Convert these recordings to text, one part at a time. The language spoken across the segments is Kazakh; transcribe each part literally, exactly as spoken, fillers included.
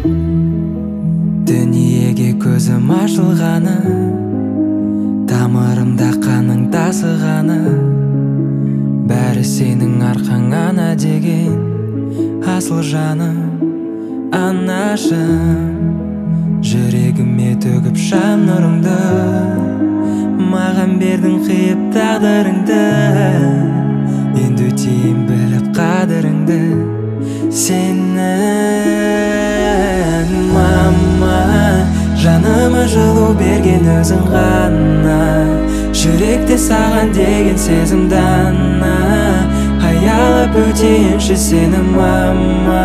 Дүниеге көзім ашылғаны, тамырымда қаның тасығаны, бәрі сенің арқаңана деген асыл жаным, анашым. Жүрегіме төгіп шам нұрыңды, маған бердің қиып тағдырыңды. Енді өтейін біліп қадіріңді, сенің мама. Жаныма жылу берген өзің ғана, жүректе саған деген сезім дана. Аялап өтейінші сені мама.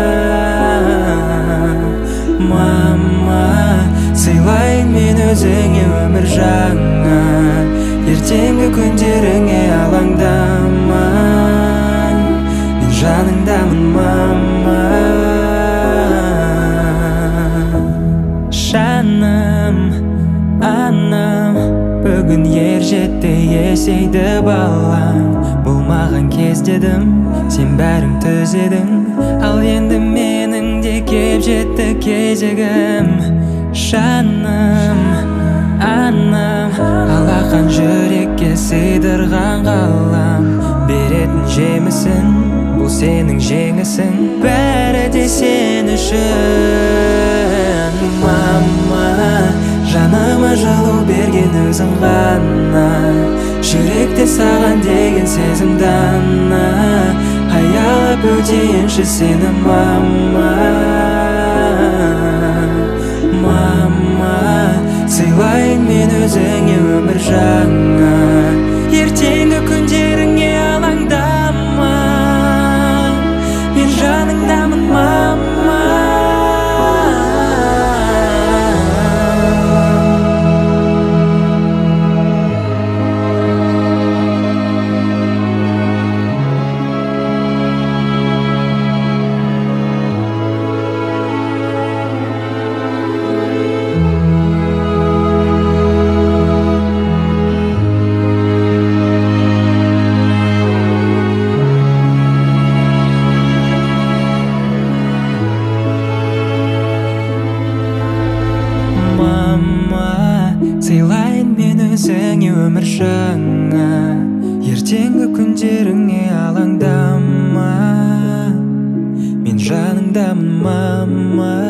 Мама, сыйлайын мен өзіңе өмір жаңа, ертеңгі күндеріңе алаңдамай, мен жаныңдамын мама. Жаным, анам, бүгін ер жетті есейді балам. Болмаған кез дедім, сен бәрін түзедің, ал енді менің де кеп жетті кезегім. Жаным, анам, алақан жүрекке сыйдырған қалам, беретін жемісін, бұл сенің жеңісің, бәрі де сен үшін мама. Жаныма жылу берген өзің ғана, жүректе саған деген сезім дана. Аялап өтейінші сені мама. Мама, сыйлайын мен өзіңе өмір жаңа, ертеңгі күндеріңе алаңдама, мен жаныңдамын мама. Сыйлайын мен өзіңе өмір жаңа, ертеңгі күндеріңе алаңдама, мен жаныңдамын мама.